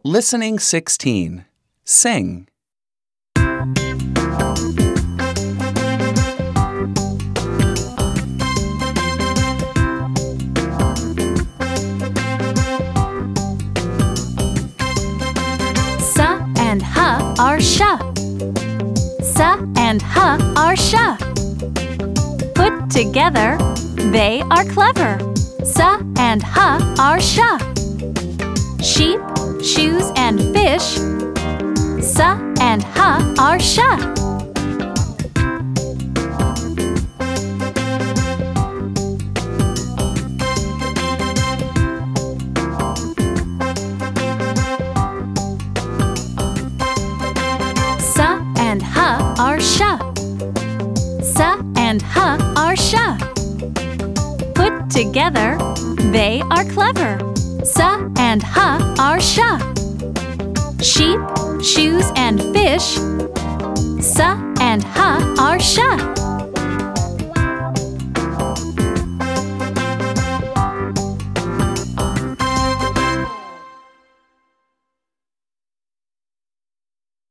Listening 16. Sing. Sa and ha are sha. Sa and ha are sha. Put together, they are clever. Sa and ha are sha. Sheep, shoes, and fish. Sa and ha are sha. Sa and ha are sha. Sa and ha are sha. Put together, they are clever. Sa and ha are sha. Sheep, shoes, and fish.